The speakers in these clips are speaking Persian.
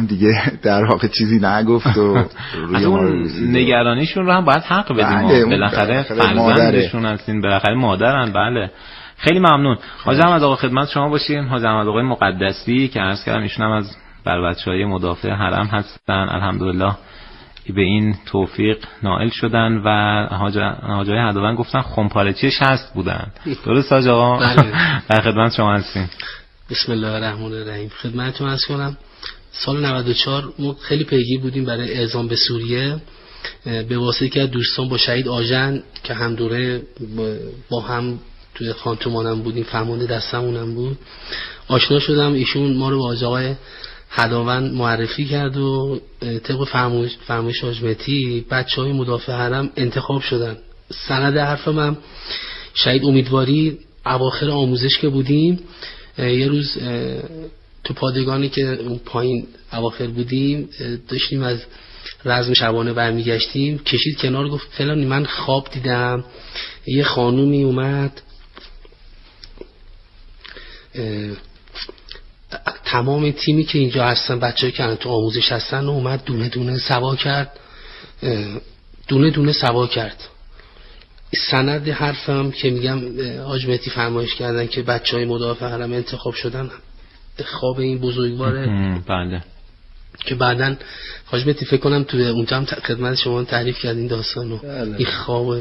دیگه در واقع چیزی نگفت و روی ما رو نگرانیشون رو هم باید حق بدیم. بالاخره فرزندشون هستین، بالاخره مادرن. بله خیلی ممنون. حاج احمد آقا خدمت شما باشیم. حاج احمد آقای مقدسی که عرض کردم ایشون هم از بچه‌های مدافع حرم هستن، الحمدلله به این توفیق نائل شدن و حاجای هدوان گفتن خمپارچی 60 بودن. درست حاج آقا؟ بله. در خدمت شما هستیم. بسم الله الرحمن الرحیم. خدمتتون عرض کنم سال 94 ما خیلی پیگیر بودیم برای اعزام به سوریه، به واسطه که دوستان با شهید آژن که هم دوره با هم توی خانتومانم بودیم، فرمانده دستمونم بود، آشنا شدم. ایشون ما رو با آقای هداوند معرفی کرد و طبق فرمایش حاج مهدی بچه‌های مدافع حرم انتخاب شدن. سند حرف من شهید امیدواری اواخر آموزش که بودیم، یه روز تو پادگانی که اون پایین اواخر بودیم داشتیم از رزم شبانه برمیگشتیم، کشید کنار گفت فلانی من خواب دیدم یه خانومی اومد تمام تیمی که اینجا هستن بچه‌ای که تو آموزش هستن اومد دونه دونه سوا کرد. سند حرفم که میگم حاج مهدی فرمایش کردن که بچه‌های مدافع حرم انتخاب شدن، خواب این بزرگواره. بله که بعدن حاج مهدی فکر کنم تو اونجا هم خدمت شما تعریف کردین داستانو. این خواب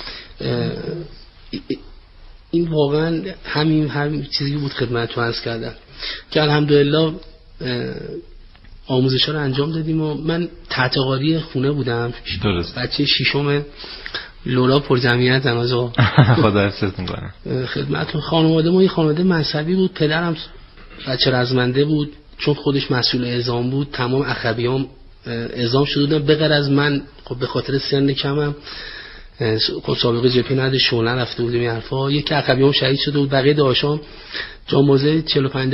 این واقعا همین چیزی بود خدمتتون عرض کردم که الحمدلله آموزش‌ها رو انجام دادیم و من تحت قاری خونه بودم. درست. بچه ششم لولا پر جمعیت آقا. خدا حفظتون کنه. خدمتتون خانواده ما یه خانواده مذهبی بود، پدرم بچه رزمنده بود، چون خودش مسئول اعزام بود تمام اخویام اعزام شده بودن به غیر از من. خب به خاطر سن کمم خب سابقه جبهه نداشت، شغل رفته بودیم این حرفا. یکی اخویام شهید شده بود، بقیه داشام جاموزه 45%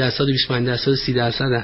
25% 30%.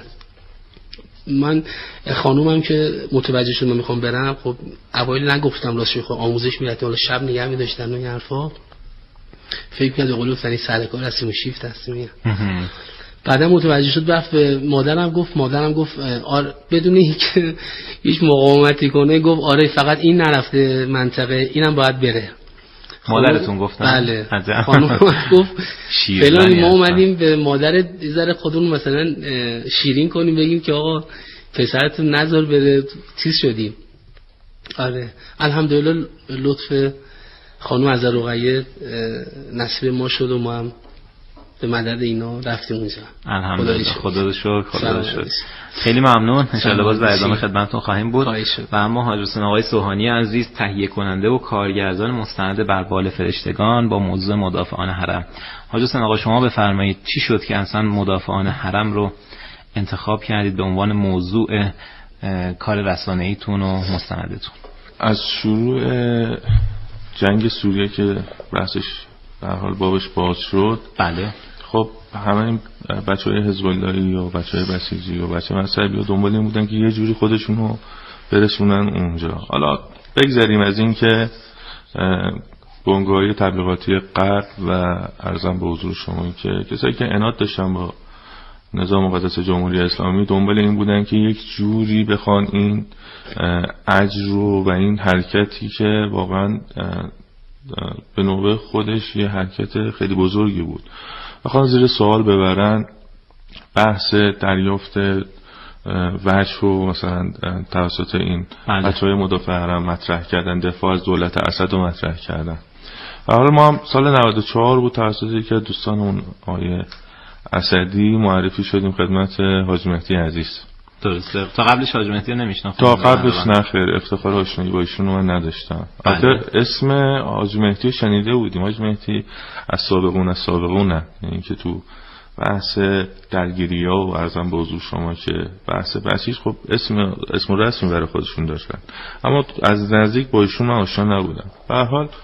من خانومم که متوجه شد من میخوام برم، خب اوایل نگفتم راستش میخوام آموزش میرفتم، حالا شب نگه می‌داشتن و این حرفا. فکر کنم به قول گفتنی سر کار هستیم و شیفت هستیم. بعدا متوجه شد رفت به مادرم گفت آره بدون اینکه هیچ مقاومتی کنه گفت آره فقط این نرفته منطقه، اینم باید بره. مادرتون گفتن؟ بله. خانم گفت فلان ما اومدیم به مادر ذره خودمون مثلا شیرین کنیم بگیم که آقا پسرتون نذار بره، چیز شدیم. آره الحمدلله لطف خانم از رقیه نصیب ما شد و ما هم به مدد اینا رفتیم اونجا. الحمدلله. خدا رو شکر. خیلی ممنون. ان شاءالله باز در ادامه خدمتتون خواهیم بود. و اما حاج حسین آقای سوهانی عزیز تهیه کننده و کارگردان مستند بر بال فرشتگان با موضوع مدافعان حرم. حاج حسین آقا شما بفرمایید چی شد که اصلا مدافعان حرم رو انتخاب کردید به عنوان موضوع کار رسانه‌ایتون و مستندتون؟ از شروع جنگ سوریه که بحثش به هر حال بابش باز شد، بله خب همه این بچهای حزب اللهی و بچهای بسیجی و بچه مذهبی و دنبال این بودن که یه جوری خودشونو برسونن اونجا. حالا بگذاریم از این که بنگاهی تبلیغاتی غرب و عرضم به حضور شما که کسایی که عناد داشتن با نظام مقدس جمهوری اسلامی دنبال این بودن که یک جوری بخوان این اجر و این حرکتی که واقعا به نوبه خودش یه حرکت خیلی بزرگی بود بخوان زیر سوال ببرن بحث دریافت وجه و مثلا توسط این بچه‌های مدافع حرم مطرح کردن، دفاع از دولت اسد رو مطرح کردن. و حالا ما هم سال 94 بود توسط یکی از دوستانمون آقای اسدی معرفی شدیم خدمت حاج مهدی عزیز. درسته. تا قبلش حاج مهدی رو نمیشناختم. تا قبلش نه خیر، افتخار آشنایی با ایشون من نداشتم. البته اسم حاج مهدی شنیده بودیم. حاج مهدی از سابقون یعنی که تو بحث درگیری‌ها و عرضم به حضور شما که بحث بسیج خب اسم رسمی برای خودشون داشتن، اما از نزدیک با ایشون من آشنا نبودم. به هر حال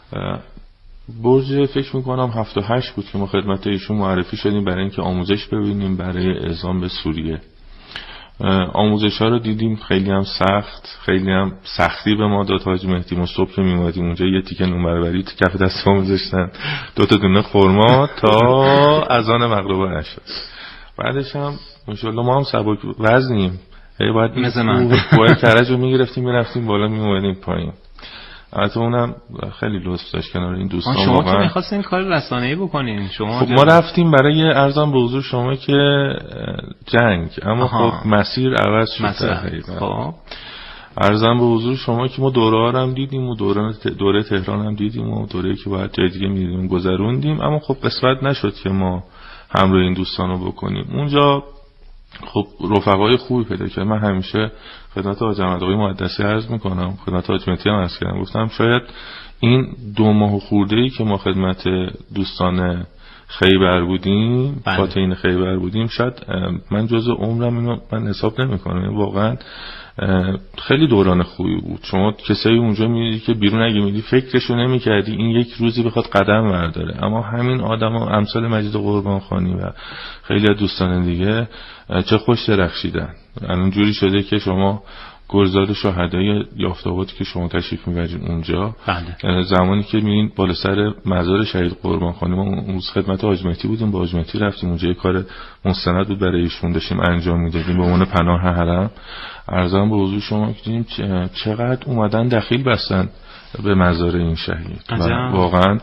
برج فکر میکنم 7-8 بود که ما خدمت ایشون معرفی شدیم برای اینکه آموزش ببینیم برای اعزام به سوریه. آموزش ها رو دیدیم، خیلی هم خیلی هم سختی به ما داد حاج مهدی. ما صبح که میومدیم اونجا یه تیکه نونبربری تو کف دستمون میذاشتن، 2 تا دونه خرما تا اذان مغرب نشد. بعدش هم انشالله ما هم سبک وزنیم، باید مثل من باید کرج رو میگرفتیم میرفتیم بالا میومدیم پایین. البته اونم خیلی لطف داشت کنار این دوستان. شما که می‌خواستین کار رسانه‌ای بکنین، شما خب ما رفتیم برای ارزم به حضور شما که جنگ، اما خب مسیر عوض شد. خب ارزم به حضور شما که ما دوره ها هم دیدیم و دوره تهران هم دیدیم و دوره‌ای که باید جای دیگه می‌دیدیم گذروندیم، اما خب قسمت نشد که ما همراه این دوستان رو بکنیم. اونجا خب رفقای خوبی پیدا کردم. من همیشه خدمت حاج احمد آقای محدثی عرض میکنم، خدمت حاج مهدی هم عرض کردم، گفتم شاید این 2 ماه خورده‌ای که ما خدمت دوستان خیبر بودیم، فاتحین خیبر بودیم، شاید من جزء عمرم اینو من حساب نمی‌کنم. واقعا خیلی دوران خوبی بود. شما کسایی اونجا می‌دیدی که بیرون اگه می‌دی فکرشو نمی‌کردی این یک روزی بخواد قدم برداره، اما همین آدما امثال مجید قربانخانی و خیلی از دوستان دیگه چه خوش درخشیدن. الان جوری شده که شما گلزار شهدای یافت‌آبادی که شما تشریف می‌برید اونجا، زمانی که میرین بالا سر مزار شهید قربانخانی، ما اون روز خدمت حاج مهدی بودیم، با حاج مهدی رفتیم اونجا، کار مستند بود برای ایشون داشتیم انجام میدادیم به عنوان پناه حرم. عرضم به حضور شما که دیدیم چقدر اومدن دخیل بستن به مزار این شهید و واقعا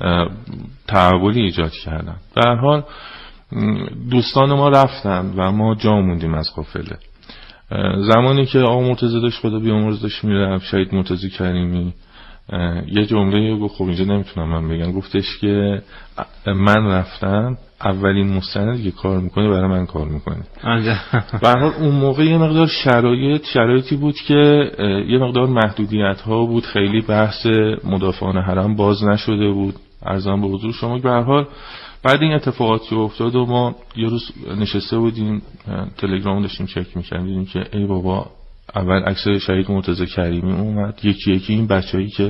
تحولی ایجاد کردن. به هر حال دوستان ما رفتن و ما جا موندیم از قافله. زمانی که آقا مرتضی داشت خدا بیامرز داشت میرفت، شهید مرتضی کریمی یه جمله گفت، خب اینجا نمیتونم من بگم، گفتش که من رفتم اولین مستندی که کار میکنه برای من کار میکنه. به هر حال اون موقع یه مقدار شرایطی بود که یه مقدار محدودیت ها بود، خیلی بحث مدافعان حرم باز نشده بود. عرضم به حضور شما به هر حال بعد این اتفاقاتی افتاد و ما یه روز نشسته بودیم تلگرام داشتیم چک می‌کردیم، دیدیم که ای بابا اول عکس شهید مرتضی کریمی اومد، یکی این بچه‌ای که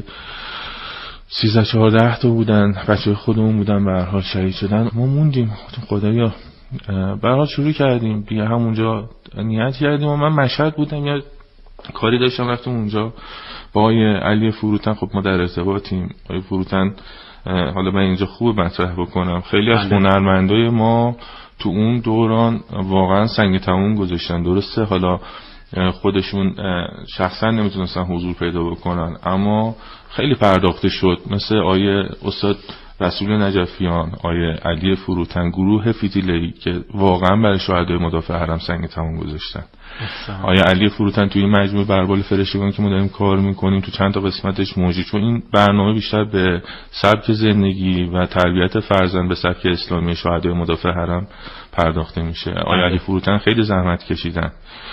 13-14 تا بودن، بچه‌های خودمون بودن، به هر حال شهید شدن. ما موندیم خدایا. به هر حال شروع کردیم دیگه، همونجا نیت کردیم و من مشهد بودم، یا کاری داشتم رفتم اونجا با آقای علی فروتن. خب ما در ارتباطیم. آقای فروتن حالا من اینجا خوب مطرح بکنم، خیلی از هنرمندای ما تو اون دوران واقعا سنگ تموم گذاشتن. درسته حالا خودشون شخصا نمیتونستن حضور پیدا بکنن، اما خیلی پرداخته شد، مثل آیه استاد رسول نجفیان، آیه علی فروتن، گروه فتیله‌ای که واقعا برای شهدای مدافع حرم سنگ تموم گذاشتن. آیه علی فروتن توی مجموعه بربال فرشتگان که ما داریم کار میکنیم تو چند تا قسمتش موجود، چون این برنامه بیشتر به سبک زندگی و تربیت فرزند به سبک اسلامی شهدای مدافع حرم پرداخته میشه. آیه علی فروتن خیلی زحمت کشیدن،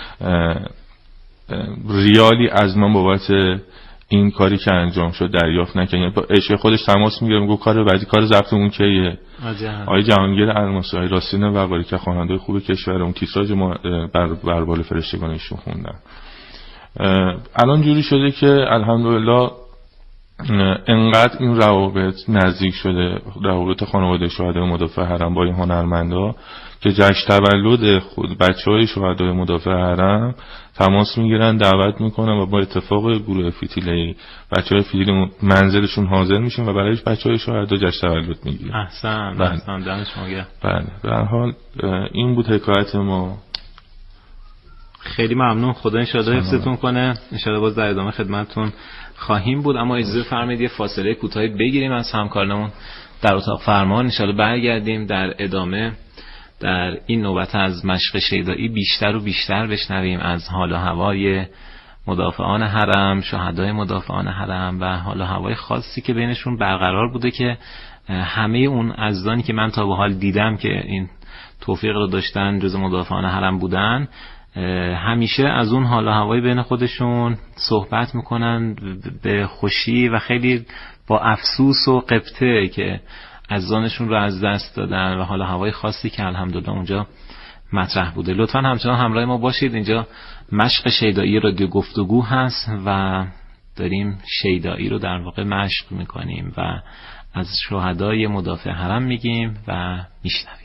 ریالی از من بابت این کاری که انجام شد دریافت نکنه. با عشق خودش تماس میگیره، میگه کار بعدی کار ضبطمون کیه. آقای جهانگیر الماسی، آقای راستین وقاری که خواننده خوب کشورمون، تیتراژ ما بربال فرشتگان ایشون خوندن. الان جوری شده که الحمدلله انقدر این روابط نزدیک شده، روابط خانواده شهدای مدافع حرم با این هنرمندا، که جشن تولد خود بچهای شهدای مدافع حرم تماس میگیرن، دعوت میکنن و با اتفاق گروه فتیله‌ای بچهای فتیله منزلشون حاضر میشن و برای بچهای شهدا جشن تولد میگیرن. احسن دمت شما گرم. بله به هر حال این بود حکایت ما. خیلی ممنون، خدا ان شاءالله حفظتون کنه. ان شاءالله باز در ادامه خدمتتون خواهیم بود، اما اجازه فرمایید یه فاصله کوتاهی بگیریم از همکارانمون در اتاق فرمان. ان شاءالله برگردیم در ادامه در این نوبت از مشق شیدایی بیشتر و بیشتر بشنویم از حال و هوای مدافعان حرم، شهدای مدافعان حرم و حال و هوای خاصی که بینشون برقرار بوده که همه اون عزیزانی که من تا به حال دیدم که این توفیق رو داشتن جز مدافعان حرم بودن، همیشه از اون حال و هوای بین خودشون صحبت میکنن به خوشی و خیلی با افسوس و غبطه که عزیزانشون رو از دست دادن و حال و هوای خاصی که الحمدلله اونجا مطرح بوده. لطفاً همچنان همراه ما باشید. اینجا مشق شیدایی رادیو گفتگو هست و داریم شیدایی رو در واقع مشق میکنیم و از شهدای مدافع حرم میگیم و میشنویم.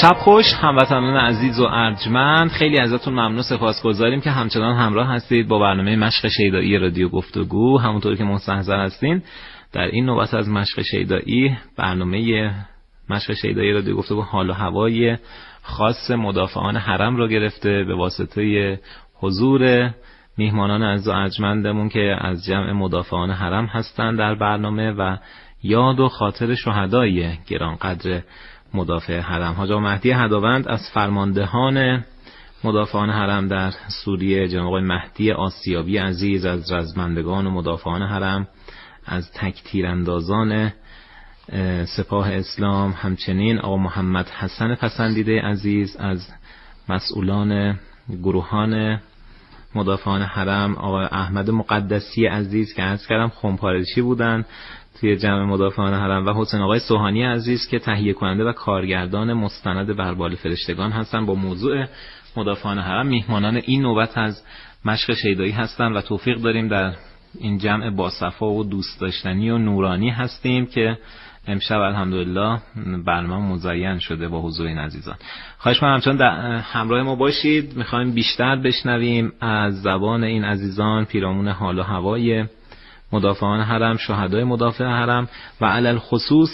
شب خوش هموطنان عزیز و ارجمند، خیلی ازتون ممنون سپاسگزاریم که همچنان همراه هستید با برنامه مشق شیدایی رادیو گفتگو. همونطور که مستحضر هستین در این نوبت از مشق شیدایی، برنامه مشق شیدایی رادیو گفتگو حال و هوای خاص مدافعان حرم را گرفته به واسطه حضور میهمانان عزیز و ارجمندمون که از جمع مدافعان حرم هستند در برنامه و یاد و خاطر شهدای گرانقدر مدافع حرم. حاج آقا مهدی هداوند از فرماندهان مدافعان حرم در سوریه، جناب آقای مهدی آسیابی عزیز از رزمندگان و مدافعان حرم، از تک تیراندازان سپاه اسلام، همچنین آقا محمد حسن پسندیده عزیز از مسئولان گروهان مدافعان حرم، آقا احمد مقدسی عزیز که عرض کردم خمپارچی بودن توی جمع مدافعان حرم، و حسین آقای سوهانی عزیز که تهیه کننده و کارگردان مستند بر بال فرشتگان هستن. با موضوع مدافعان حرم میهمانان این نوبت از مشق شیدایی هستن و توفیق داریم در این جمع با صفا و دوست داشتنی و نورانی هستیم که امشب الحمدلله برنامه مزین شده با حضور این عزیزان. خواهش می‌کنم همچنان همراه ما باشید. می‌خوایم بیشتر بشنویم از زبان این عزیزان پیرامون حال و هوای مدافعان حرم، شهدای مدافع حرم و علل خصوص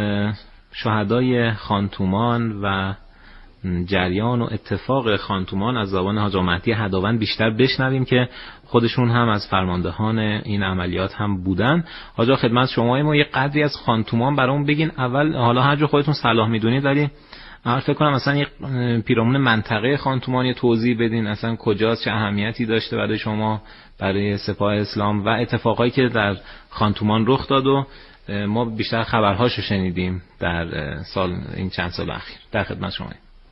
شهدای خانتومان و جریان و اتفاق خانتومان از زبان حاج آقا مهدی هداوند بیشتر بشنویم که خودشون هم از فرماندهان این عملیات هم بودن. حاج آقا خدمت شما ما یه قدری از خانتومان برامون بگین اول، حالا هر جا خودتون صلاح میدونید، ولی فکر کنم مثلا یه پیرامون منطقه خانتومان یه توضیح بدین، اصلا کجاست، چه اهمیتی داشته برای شما، برای سپاه اسلام و اتفاقایی که در خانتومان رخ داد و ما بیشتر خبرهاشو شنیدیم در این چند سال اخیر. در خدمت شما.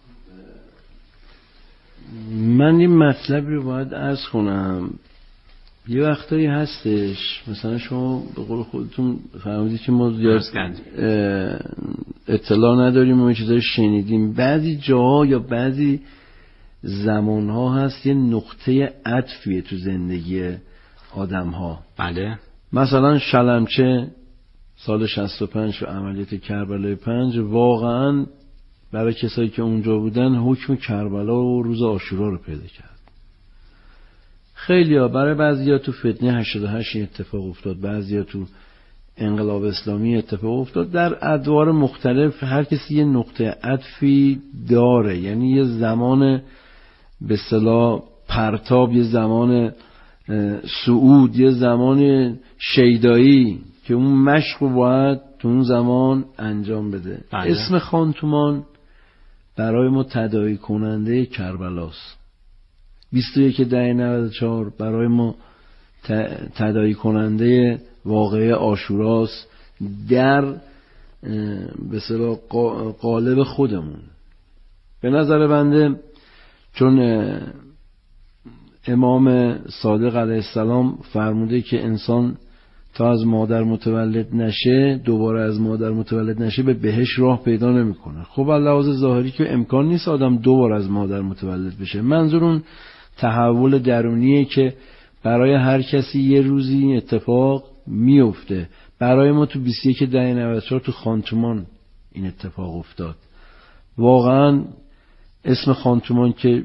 من این مطلب رو باید عرض کنم. یه وقتایی هستش مثلا شما به قول خودتون فرمودید که ما زیاد اطلاع نداریم و چیزایی شنیدیم. بعضی جاها یا بعضی زمانها هست یه نقطه عطفیه تو زندگی آدم ها. بله. مثلا شلمچه سال 65 و عملیات کربلای 5 واقعا برای کسایی که اونجا بودن حکم کربلا و روز عاشورا رو پیدا کرد. خیلی‌ها برای بعضیا تو فتنه 88 اتفاق افتاد، بعضیا تو انقلاب اسلامی اتفاق افتاد. در ادوار مختلف هر کسی یه نقطه عطفی داره، یعنی یه زمان به اصطلاح پرتاب، یه زمان صعود، یه زمان شیدایی که اون مشق رو باید تو اون زمان انجام بده. بله. اسم خانتومان برای ما تداعی کننده کربلاست. 21/10/94 برای ما تداعی کننده واقعه عاشوراست در به اصطلاح قالب خودمون. به نظر بنده چون امام صادق علیه السلام فرموده که انسان تا از مادر متولد نشه، دوباره از مادر متولد نشه، به بهشت راه پیدا نمیکنه. خب علاوه ظاهری که امکان نیست آدم دوباره از مادر متولد بشه. منظور اون تحول درونیه که برای هر کسی یه روزی اتفاق میفته. برای ما تو 21/10/94 تو خانتومان این اتفاق افتاد. واقعا اسم خانتومان که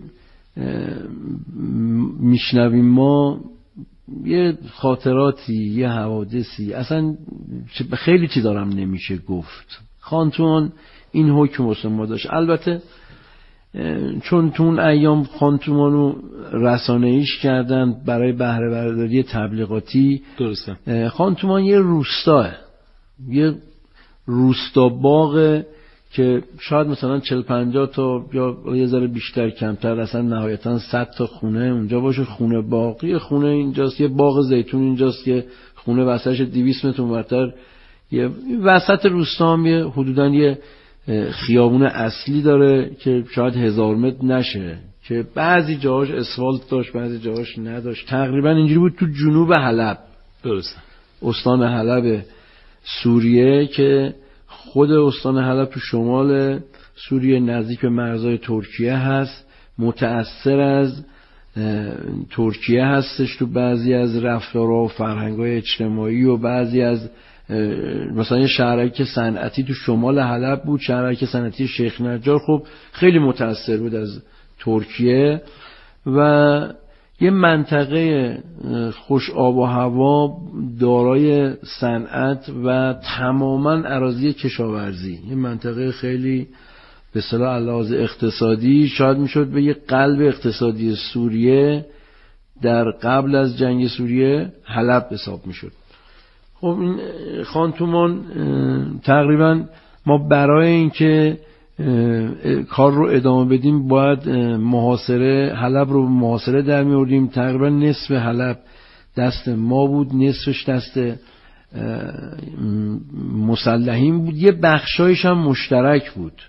میشنویم ما یه خاطراتی، یه حوادثی، اصلا خیلی چی دارم نمیشه گفت. خانتومان این حکم واسه ما داشت. البته چون تو اون ایام خانتومانو رسانه‌ایش کردن برای بهره برداری تبلیغاتی. درسته. خانتومان یه روستاه، یه روستا باغ که شاید مثلا 40-50 تا یا یه ذره بیشتر کمتر، اصلا نهایتا 100 تا خونه اونجا باشه. خونه باقی خونه اینجاست، یه باغ زیتون اینجاست، یه خونه وسطش 200 متر اونورتر، یه وسط روستا هم یه حدوداً یه خیابون اصلی داره که شاید 1000 متر نشه، که بعضی جاهاش اسفالت داشت بعضی جاهاش نداشت. تقریبا اینجوری بود تو جنوب حلب. درسته. استان حلب سوریه که خود استان حلب تو شمال سوریه نزدیک به مرزهای ترکیه هست، متأثر از ترکیه هستش تو بعضی از رفتارها و فرهنگ‌های اجتماعی و بعضی از مثلا یه شهرک صنعتی تو شمال حلب بود، شهرک صنعتی شیخ نجار خب خیلی متأثر بود از ترکیه و یه منطقه خوش آب و هوا دارای صنعت و تماما اراضی کشاورزی، یه منطقه خیلی به اصطلاح لحاظ اقتصادی شاید میشد به یه قلب اقتصادی سوریه در قبل از جنگ سوریه حلب حساب میشد. خب این خان تومان تقریبا ما برای اینکه کار رو ادامه بدیم باید محاصره حلب رو محاصره در می‌آوردیم. تقریبا نصف حلب دست ما بود، نصفش دست مسلحین بود، یه بخشایش هم مشترک بود،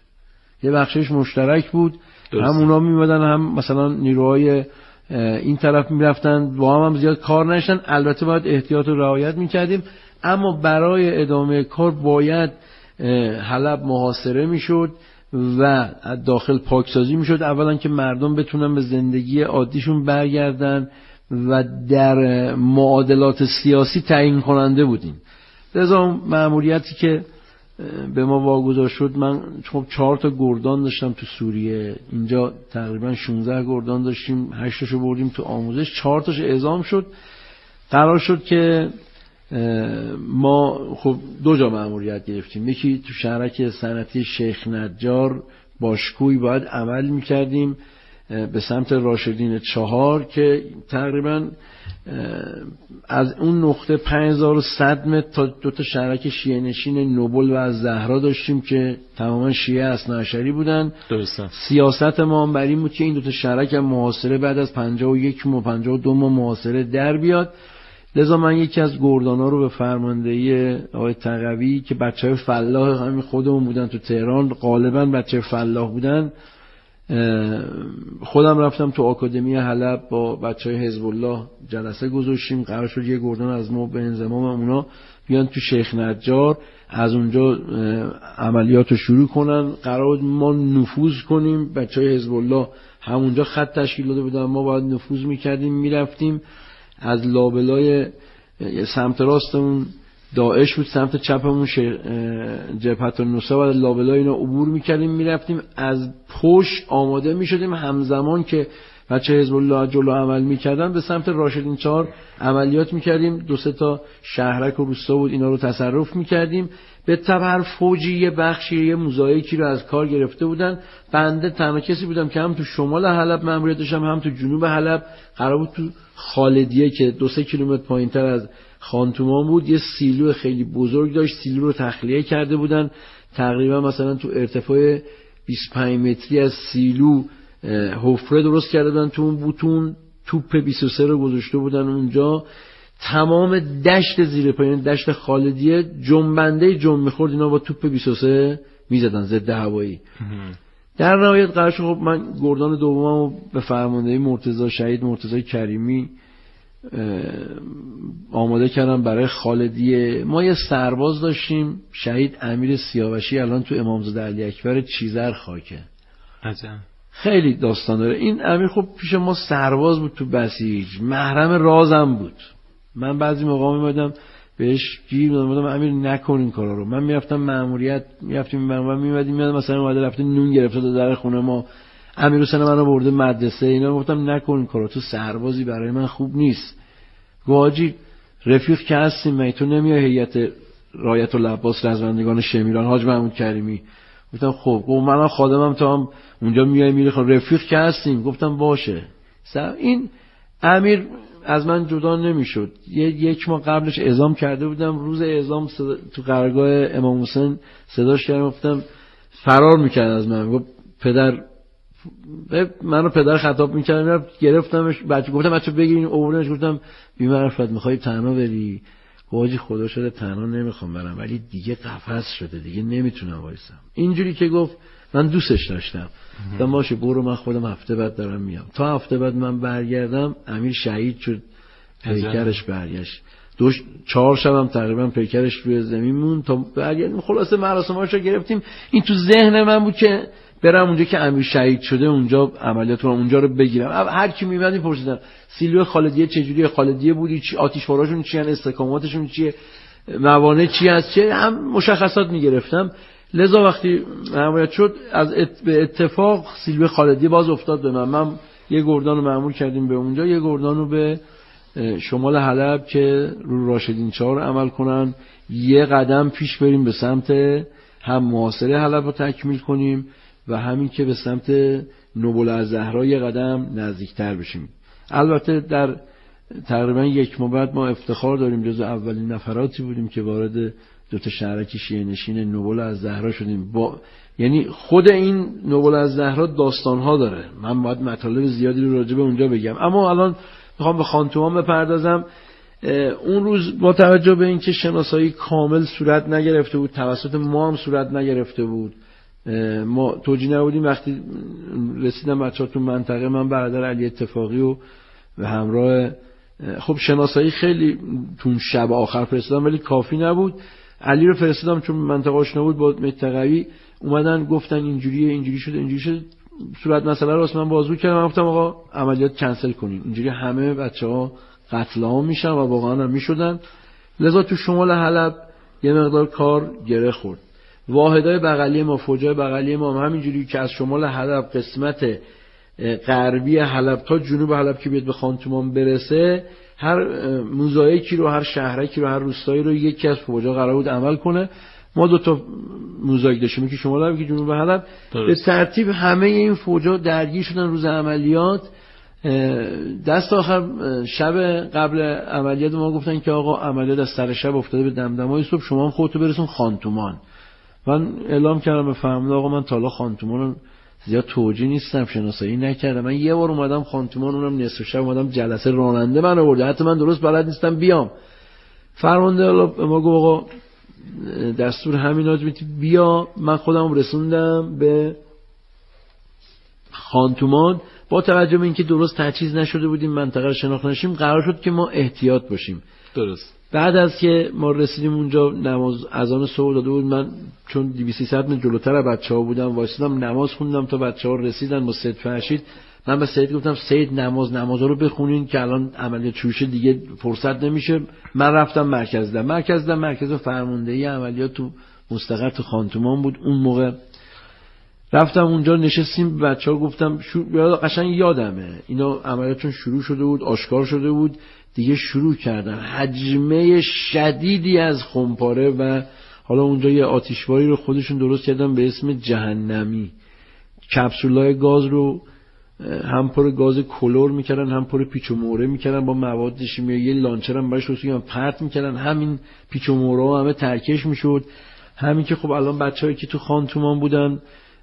هم اونا میمدن هم مثلا نیروهای این طرف میرفتن، با هم زیاد کار نشدن. البته باید احتیاط و رعایت میکردیم، اما برای ادامه کار باید حلب محاصره میشد و داخل پاکسازی میشد، اولا که مردم بتونن به زندگی عادیشون برگردن و در معادلات سیاسی تعیین کننده بودیم. لذا مأموریتی که به ما واگذار شد، من خب 4 تا گردان داشتم تو سوریه، اینجا تقریبا 16 گردان داشتیم، 8 تاشو بردیم تو آموزش، 4 تاش اعزام شد. قرار شد که ما خب 2 جا مأموریت گرفتیم، یکی تو شهرک صنعتی شیخ نجار باشکوی باید عمل میکردیم به سمت راشدین 4 که تقریبا از اون نقطه 5100 متر تا 2 تا شهرک شیعه نشین نوبل و از زهرا داشتیم که تماما شیعه اثناعشری بودن. درسته. سیاست ما هم بر این بود که این 2 تا شهرک هم محاصره بعد از 51 و 52 ماه محاصره در بیاد. لذا من یکی از گردانا رو به فرماندهی آقای تقوی که بچه‌های فلاح همین خودمون بودن تو تهران، غالبا بچه‌های فلاح بودن، خودم رفتم تو آکادمی حلب با بچهای حزب الله جلسه گذاشتیم. قرار شد یه گردان از ما به انضمام اونا بیان تو شیخ نجار، از اونجا عملیات رو شروع کنن. قرار بود ما نفوذ کنیم، بچهای حزب الله همونجا خط تشکیل داده بودن، ما باید نفوذ میکردیم، میرفتیم از لابلای سمت راستمون داعش بود، سمت چپمون جبهت النصره، بعد لابلای اینا عبور میکردیم، میرفتیم از پشت آماده میشدیم، همزمان که بچه حزب الله جلو عمل میکردن به سمت راشدین 4 عملیات میکردیم. 2-3 تا شهرک و روستا بود، اینا رو تصرف میکردیم. به تبع فوجی یه بخشی یه موزاییکی رو از کار گرفته بودن. بنده تنها کسی بودم که هم تو شمال حلب مأموریت داشتم هم تو جنوب حلب. قرار بود تو خالدیه که 2-3 کیلومتر پایینتر از خان تومان بود یه سیلو خیلی بزرگ داشت، سیلو رو تخلیه کرده بودن، تقریبا مثلا تو ارتفاع 25 متری از سیلو حفره درست کرده بودن، تو اون بوتون توپ 23 رو گذاشته بودن اونجا. تمام دشت زیر پایین دشت خالدیه جنبنده میخورد، اینا با توپ 23 میزدن ضد هوایی. در نهایت قرار شد خب من گردان دوممو به فرماندهی مرتضی شهید مرتضی کریمی آماده کردم برای خالدیه. ما یه سرباز داشتیم شهید امیر سیاوشی، الان تو امامزاده علی اکبر چیزر خاکه. عجب. خیلی داستان داره این امیر. خب پیش ما سرباز بود تو بسیج، محرم رازم بود. من بعضی موقع میمدم بهش گیر میدادم امیر نکن این کارا رو. من میرفتم مأموریت، میرفتیم میمدیم مثلا اومده رفته نون گرفته در خونه ما، امیر حسین منو برده مدرسه، اینا گفتم نکن این کارا، تو سربازی برای من خوب نیست. گواجی رفیق که هستیم، من تو نمیای هیئت رایت العباس رضوندگان شمیران حاج محمود کریمی؟ گفتم خب منم خادمم تا هم اونجا میای میری، خب رفیق که هستیم. گفتم باشه. این امیر از من جدا نمیشد. یک ماه قبلش اعزام کرده بودم، روز اعزام تو قرارگاه امام حسین صداش کردم، گفتم فرار میکرد از من، گفت پدر، منو پدر خطاب میکردم، گرفتمش، گفتم بچه بگیرین اووردنش، گفتم بی معرفت میخوای تنها بری؟ گواجی خدا شده تنها نمیخوام برم، ولی دیگه قفس شده، دیگه نمیتونم وایسم. اینجوری که گفت من دوستش داشتم. گفتم باشه برو، من خودم هفته بعد دارم میام. تا هفته بعد من برگردم امیر شهید شد، پیکرش برگشت. 4 شبم تقریبا پیکرش روی زمین مون تا برگردیم. خلاصه مراسماشو گرفتیم. این تو ذهن من بود که برم اونجا که امیر شهید شده اونجا عملیات کنم، اونجا رو بگیرم. هر کی میمد میپرسیدن سیلو خالدیه چجوریه، خالدیه بودی چی، آتش باراشون چیه، استحکاماتشون چیه. موانع چی هست چه هم مشخصات میگرفتم. لذا وقتی مأموریت شد به اتفاق سیلوی خالدی باز افتاد به من یه گردان رو مأمور کردیم به اونجا، یه گردان رو به شمال حلب که رو راشدین چهار عمل کنن، یه قدم پیش بریم به سمت هم محاصره حلب رو تکمیل کنیم و همین که به سمت نوبلعزهرا یه قدم نزدیکتر بشیم. البته در تقریبا یک ماه بعد ما افتخار داریم جزو اولین نفراتی بودیم که وارد دو تا شهرک شیعه نشین نوبلعزهرا شدیم. یعنی خود این نوبلعزهرا داستان‌ها داره، من باید مطالب زیادی رو راجع به اونجا بگم، اما الان میخوام به خانتومان بپردازم. اون روز با توجه به اینکه شناسایی کامل صورت نگرفته بود، توسط ما هم صورت نگرفته بود، ما توجیه نبودیم. وقتی رسیدم بچه‌ها تو منطقه، من برادر علی اتفاقی و همراه خب شناسایی خیلی تو شب آخر فرستادم ولی کافی نبود. علی رو فرستادم چون منطقه آشنا بود با متقوی، اومدن گفتن اینجوری شد صورت مسئله رو واسه من بازگو کردم. من گفتم آقا عملیات کنسل کنین، اینجوری همه بچه‌ها قتل عام میشن و واقعا هم میشدن. لذا تو شمال حلب یه مقدار کار گره خورد. واحدهای بغلی ما، فوجای بغلی ما هم همینجوری که از شمال حلب قسمت غربی حلب تا جنوب حلب که بیاد به خانتومان برسه، هر موزاییکی رو، هر شهرکی رو، هر روستایی رو یکی از فوجا قرار بود عمل کنه. ما دو تا موزاییک داشتیم، که شمال حلب که جنوب حلب. به ترتیب همه این فوجا درگیر شدن روز عملیات. دست آخر شب قبل عملیات ما گفتن که آقا عملیات از سر شب افتاده به دمدمای صبح، شما هم خودتو برسون خانتومان. من اعلام کردم به فرمانده آقا من تا حالا خانتومان رو زیاد توجیه نیستم، شناسایی نکردم. من یه بار اومدم خانتومان، اونم نصف شب اومدم جلسه راننده من آورده، حتی من درست بلد نیستم بیام. فرمانده ما گفت آقا دستور همین حاجی بیا. من خودم رسوندم به خانتومان. با توجه به اینکه درست تجهیز نشده بودیم، منطقه رو شناخته نشیم، قرار شد که ما احتیاط باشیم. درست. بعد از که ما رسیدیم اونجا، نماز اذان صبح داده بود. من چون 200 متر جلوتر از بچه‌ها بودم وایسادم نماز خوندم تا بچه‌ها رسیدن با سید فرشید. من به سید گفتم سید نمازا رو بخونین که الان عملیات شروع شه، دیگه فرصت نمیشه. من رفتم مرکز فرماندهی عملیات تو مستقر تو خانتومان بود اون موقع. رفتم اونجا نشستیم، بچه‌ها گفتم قشنگ یادمه اینا عملیاتشون شروع شده بود، آشکار شده بود، دیگه شروع کردن حجمه شدیدی از خمپاره و حالا اونجا یه آتشباری رو خودشون درست کردن به اسم جهنمی. کپسولای گاز رو هم پر گاز کلور میکردن، هم پر پیچ و موره میکردن با مواد شیمیایی. یه لانچر هم براش روشون پرت میکردن، همین پیچ و موره همه ترکش میشد. همین که خب الان بچه‌هایی که تو خانتومان بودن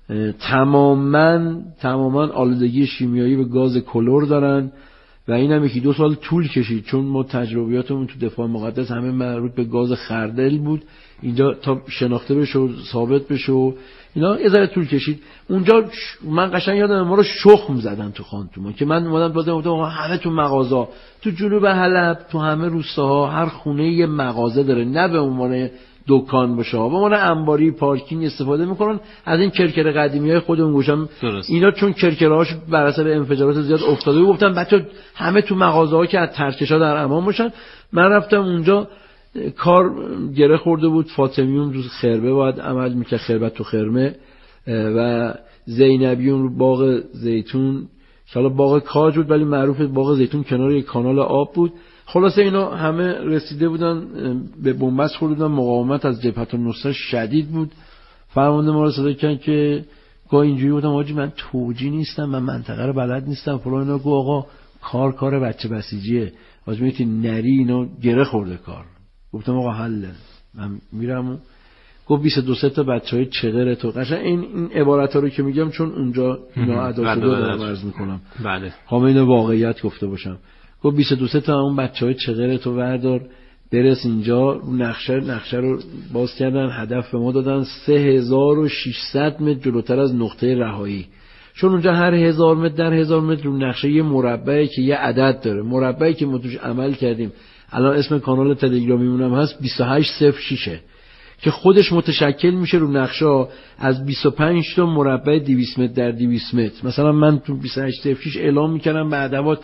تماما آلودگی شیمیایی به گاز کلور دارن و این هم 1-2 سال طول کشید، چون ما تجربیاتمون تو دفاع مقدس همه مربوط به گاز خردل بود. اینجا تا شناخته بشه و ثابت بشه و اینا یه ذره طول کشید. اونجا من قشنگ یادم ما رو شخم زدن تو خانتومان که من اومدم گفتم همه تو مغازه تو جنوب حلب، تو همه روستاها هر خونه یه مغازه داره، نه به عنوان دکان باشه، به عنوان انباری پارکینگ استفاده میکنن از این کرکر قدیمیای خودمون. گوشم اینا چون کرکرهاش بر اثر انفجارات زیاد افتاده گفتم بچا همه تو مغازه‌ها که از ترکش‌ها در امان باشن. من رفتم اونجا، کار گره خورده بود. فاطمیون روز خربه باید عمل میکرد، خربت تو خرمه، و زینبیون باغ زیتون، حالا باغ کاج بود ولی معروف باغ زیتون کنار یک کانال آب بود. خلاصه اینا همه رسیده بودن به بنبست خوردن. مقاومت از جبهت النصره شدید بود. فرمانده ما رو صدا کرد که گاه اینجوری بودم آجی من توجی نیستم، من منطقه رو بلد نیستم فلان. اینا گفت آقا کار بچه بسیجیه، آجی میتونی نری، اینا گره خورده کار. گفتم آقا حله، من میرم. گفت 22 تا بچهای چغره تو. قشنگ این عبارتا رو که میگم چون اونجا اینا ادا شده دارم عرض میکنم. بله. خواهم اینو واقعیت گفته باشم. گفت 22 تا اون بچهای چغره تو وردار برس اینجا. نقشه رو باز کردن، هدف به ما دادن 3600 متر جلوتر از نقطه رهایی. چون اونجا هر 1000 متر در 1000 متر رو نقشه یه مربعی که یه عدد داره، مربعی که ما توش عمل کردیم الان اسم کانال تلگرامیمون هم هست 2806 که خودش متشکل میشه رو نقشه از 25 تا مربع 200 متر در 200 متر. مثلا من تو 2806 اعلام میکردم به ادوات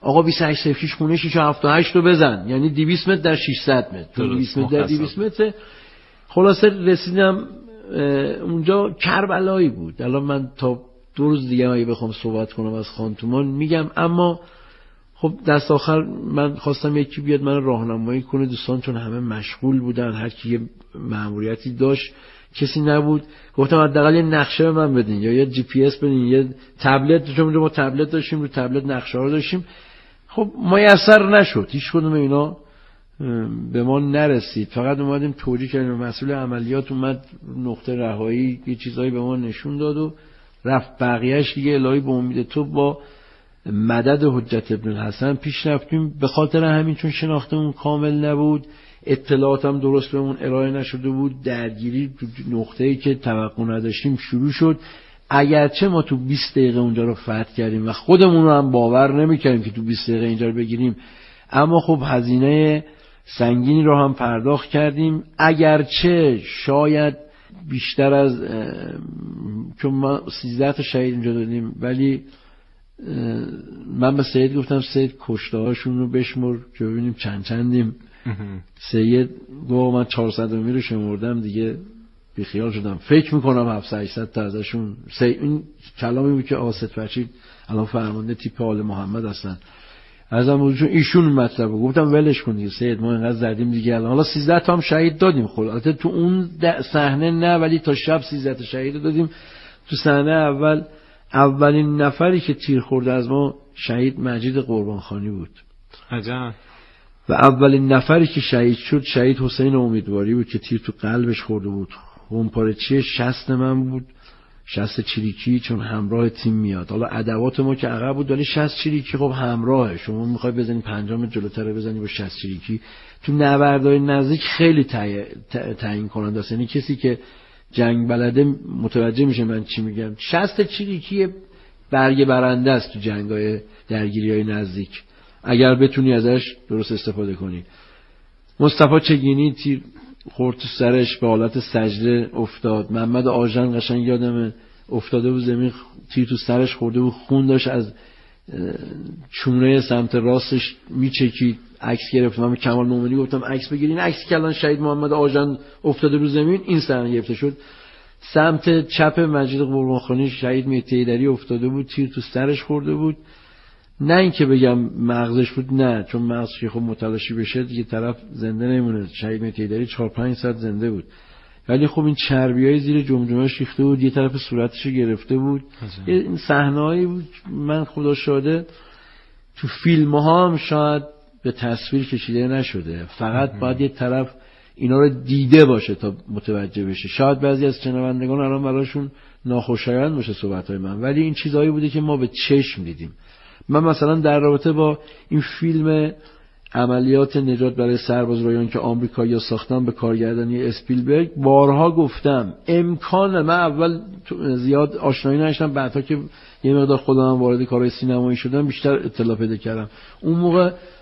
آقا 2806 خونه 678 رو بزن، یعنی 200 متر در 600 متر، 200 متر در 200 متر. خلاصه رسیدم اونجا کربلایی بود. الان من تا 2 روز دیگه اگه بخوام صحبت کنم از خان تومان میگم، اما خب دست آخر من خواستم یکی بیاد من راهنمایی کنه، دوستان چون همه مشغول بودن، هر کی یه مأموریتی داشت، کسی نبود. گفتم حداقل یه نقشه به من بدین یا یه جی پی اس بدین، یه تبلت، چون ما تبلت داشتیم، رو تبلت نقشه رو داشتیم. خب میسر نشد، هیچ کدوم اینا به ما نرسید. فقط اومدیم توجیه کردیم، مسئول عملیات اومد نقطه رهایی یه چیزایی به ما نشون داد و رفت. بقیه‌اش دیگه الهی به امید تو با مدد حجت ابن الحسن پیش رفتیم. به خاطر همین چون شناختمون کامل نبود، اطلاعات هم درست بهمون ارائه نشده بود، درگیری تو نقطه‌ای که توقع نداشتیم شروع شد. اگرچه ما تو 20 دقیقه اونجا رو فتح کردیم و خودمون رو هم باور نمی‌کردیم که تو 20 دقیقه اینجا رو بگیریم، اما خب هزینه سنگینی رو هم پرداخت کردیم. اگرچه شاید بیشتر از چون ما 13 تا شهید اینجا دادیم، ولی من به سید گفتم سید کشته هاشون رو بشمر که ببینیم چندیم. سید گفت من 400 رو شمردم دیگه بیخیال شدم، فکر میکنم 700-800 تا ازشون. این کلامی بود که آسد فرشید الان فرمانده تیپ آل محمد هستن، ازم بودشون ایشون مطلب بود. گفتم ولش کن دیگه سید، ما اینقدر زدیم دیگه، حالا 13 تا هم شهید دادیم. خلاصه تو اون صحنه نه، ولی تا شب 13 تا شهید دادیم. تو صحنه اولین نفری که تیر خورده از ما شهید مجید قربانخانی بود. عجب. و اولین نفری که شهید شد شهید حسین امیدواری بود که تیر تو قلبش خورده بود. خونپارچی شست من بود، شست چریکی، چون همراه تیم میاد. حالا ادوات ما که عقب بود، ولی شست چریکی خب همراهه. شما میخوای بزنی پنجم جلوتر بزنی با شست چریکی، تو نبردهای نزدیک خیلی تعیین کننده است. یعنی کسی که جنگ بلده متوجه میشه من چی میگم. شست چریکی برگ برنده است تو جنگ‌های درگیری‌های نزدیک، اگر بتونی ازش درست استفاده کنی. مصطفی چگینی تیر خورد تو سرش، به حالت سجده افتاد. محمد آژن قشنگ یادمه افتاده بود زمین، تیر تو سرش خورده بود، خون داشت از چونه سمت راستش میچکید. عکس گرفتم، من کمال مومنی گفتم عکس بگیرین. عکسی که الان شهید محمد آژن افتاده رو زمین، این صحنه گرفته شد. سمت چپ مجید قربانخانی شهید مهدی حیدری افتاده بود، تیر تو سرش خورده بود. نه اینکه بگم مغزش بود، نه، چون مغزش که خب متلاشی بشه دیگه طرف زنده نمیمونه. شهید مهدی حیدری 4-5 ساعت زنده بود، ولی خب این چربیای زیر جمجمه‌اش ریخته بود، یه طرف صورتش گرفته بود. این صحنه‌ای بود من خدا شاهده تو فیلم‌ها هم شاید به تصویر کشیده نشده، فقط باید یه طرف اینا رو دیده باشه تا متوجه بشه. شاید بعضی از شنوندگان الان براشون ناخوشایند باشه صحبت‌های من، ولی این چیزایی بوده که ما به چشم دیدیم. من مثلا در رابطه با این فیلم عملیات نجات برای سرباز رویان که آمریکایی‌ها ساختن به کارگردانی اسپیلبرگ بارها گفتم، امکان من اول زیاد آشنایی نداشتم، بعدا که یه مقدار خودم وارد کارهای سینمایی شدم بیشتر اطلاع پیدا کردم. اون موقع